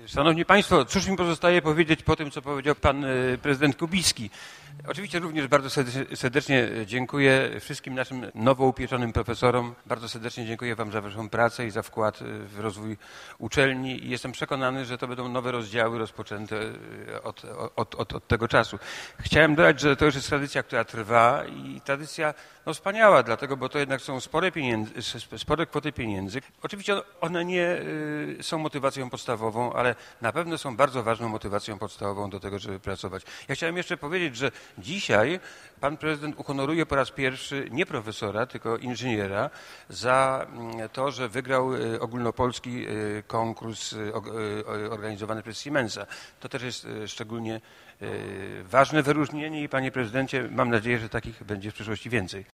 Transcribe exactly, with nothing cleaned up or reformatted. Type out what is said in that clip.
Szanowni Państwo, cóż mi pozostaje powiedzieć po tym, co powiedział pan prezydent Kubicki. Oczywiście również bardzo serdecznie dziękuję wszystkim naszym nowo upieczonym profesorom. Bardzo serdecznie dziękuję wam za waszą pracę i za wkład w rozwój uczelni. I jestem przekonany, że to będą nowe rozdziały rozpoczęte od, od, od, od tego czasu. Chciałem dodać, że to już jest tradycja, która trwa i tradycja no, wspaniała, dlatego, bo to jednak są spore, pieniędzy, spore kwoty pieniędzy. Oczywiście one nie są motywacją podstawową, ale na pewno są bardzo ważną motywacją podstawową do tego, żeby pracować. Ja chciałem jeszcze powiedzieć, że dzisiaj pan prezydent uhonoruje po raz pierwszy nie profesora, tylko inżyniera za to, że wygrał ogólnopolski konkurs organizowany przez Siemensa. To też jest szczególnie ważne wyróżnienie i panie prezydencie, mam nadzieję, że takich będzie w przyszłości więcej.